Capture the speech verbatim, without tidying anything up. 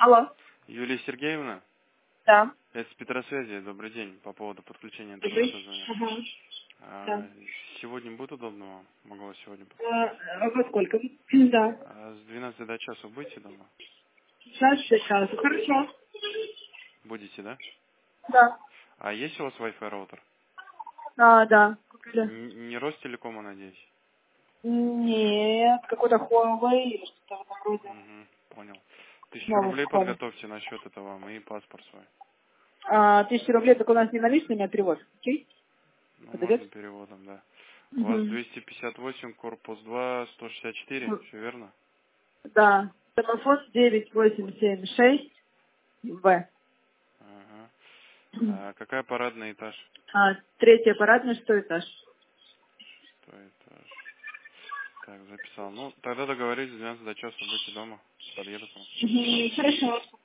Алло. Юлия Сергеевна, Да. это с Петросвязи. Добрый день. По поводу подключения интернета Добрый. звоню. Ага. Да. А, сегодня будет удобно вам? Могу вас сегодня Э, подключить. а во сколько? Да. А с двенадцати до часу будете дома? Сейчас, сейчас. Хорошо. Будете, да? Да. А есть у вас Wi-Fi роутер? А, да. Купили. Н- Не Ростелекома, надеюсь? Нет, какой-то Huawei или что-то в этом роде. Угу, понял. Тысячу Новый рублей телефон. подготовьте на счет это вам и паспорт свой. А, тысяча рублей, так у нас не наличными, а перевод. Окей? Ну, можно Подойдет? переводом, да. У вас Угу. двести пятьдесят восемь, корпус два, сто шестьдесят четыре, все верно? Да. Телефон девять восемь семь шесть В. Ага. А какая парадный этаж? А, третий аппаратный, что этаж? Сто этаж. Так, записал. Ну, тогда договорились, с двенадцати до часа будьте дома. Подъеду к вам. Мгм. Хорошо.